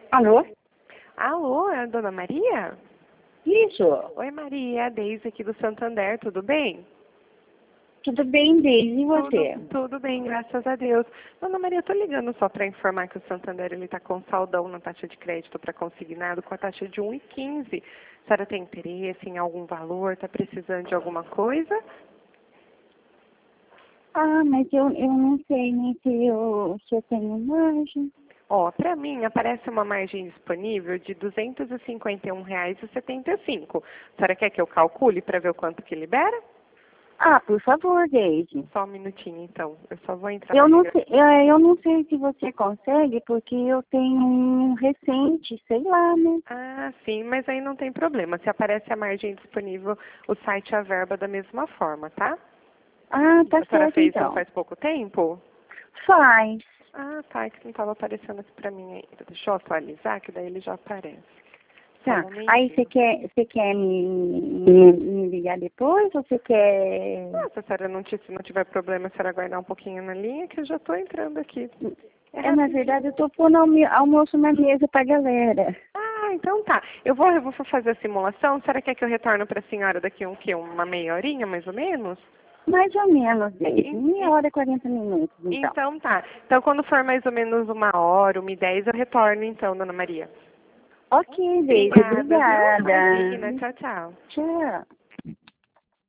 Alô? Alô, é a Dona Maria? Isso. Oi, Maria, é a Deise aqui do Santander, tudo bem? Tudo bem, Deise, e você? Tudo bem, graças a Deus. Dona Maria, eu tô ligando só para informar que o Santander ele tá com saldão na taxa de crédito para consignado com a taxa de 1,15. A senhora tem interesse em algum valor? Tá precisando de alguma coisa? Ah, mas eu não sei nem se eu tenho margem. Ó, para mim aparece uma margem disponível de R$ 251,75. A senhora quer que eu calcule para ver o quanto que libera? Ah, por favor, Deise. Só um minutinho, então. Eu só vou entrar Eu na não ligação. sei, eu não sei se você consegue, porque eu tenho um recente, sei lá, né? Ah, sim, mas aí não tem problema. Se aparece a margem disponível, o site averba da mesma forma, tá? Ah, tá A senhora certo fez não então. faz pouco tempo? Faz. Ah, tá, é que não estava aparecendo aqui pra mim ainda. Deixa eu atualizar, que daí ele já aparece. Só um Tá. Aí momentinho. você quer me ligar depois ou você quer. Ah, se a senhora se não tiver problema, a senhora aguardar um pouquinho na linha, que eu já estou entrando aqui. É Na rapidinho. verdade, eu tô pondo almoço na mesa pra galera. Ah, então tá. Eu vou fazer a simulação. A senhora quer que eu retorne para a senhora daqui uma meia horinha, mais ou menos? Mais ou menos, Deise. En- Meia hora e 40 minutos, então. Então tá. Então quando for mais ou menos 1 hora, 1h10, eu retorno então, Dona Maria. Ok, Deise. Obrigada, viu? Obrigada. Imagina. Tchau, tchau. Tchau.